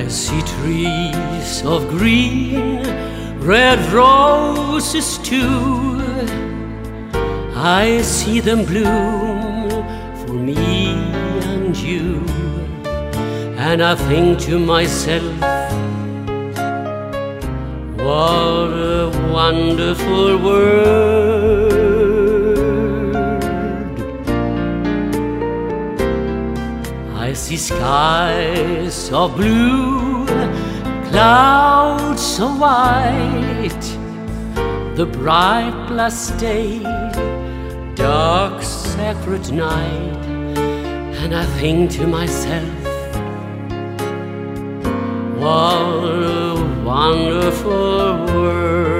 I see trees of green, red roses too. I see them bloom for me and you. And I think to myself, what a wonderful world. I see skies of blue, clouds of white, the bright blessed day, dark sacred night. And I think to myself, what a wonderful world.